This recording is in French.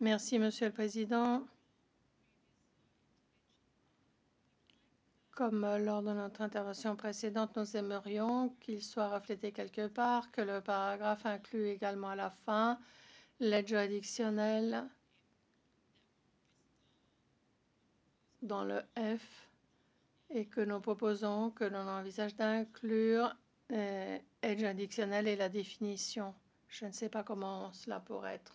Merci, Monsieur le Président. Comme lors de notre intervention précédente, nous aimerions qu'il soit reflété quelque part, que le paragraphe inclue également à la fin l'aide juridictionnelle dans le F et que nous proposons que l'on envisage d'inclure aide juridictionnelle et la définition. Je ne sais pas comment cela pourrait être